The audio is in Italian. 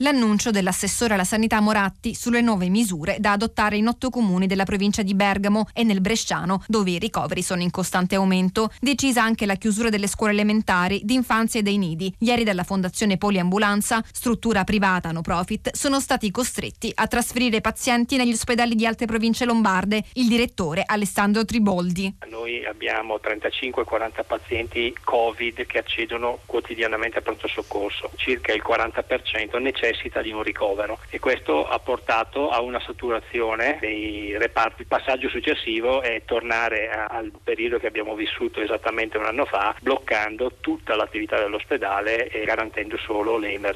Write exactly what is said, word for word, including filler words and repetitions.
L'annuncio dell'assessore alla sanità Moratti sulle nuove misure da adottare in otto comuni della provincia di Bergamo e nel Bresciano, dove i ricoveri sono in costante aumento. Decisa anche la chiusura delle scuole elementari, di infanzia e dei nidi. Ieri dalla Fondazione Poliambulanza, struttura privata no profit, sono stati costretti a trasferire pazienti negli ospedali di altre province lombarde. Il direttore Alessandro Triboldi. Noi abbiamo trentacinque quaranta pazienti Covid che accedono quotidianamente a pronto soccorso. Circa il quaranta per cento necessita di un ricovero e questo ha portato a una saturazione dei reparti. Il passaggio successivo è tornare a, al periodo che abbiamo vissuto esattamente un anno fa, bloccando tutta l'attività dell'ospedale e garantendo solo le emergenze.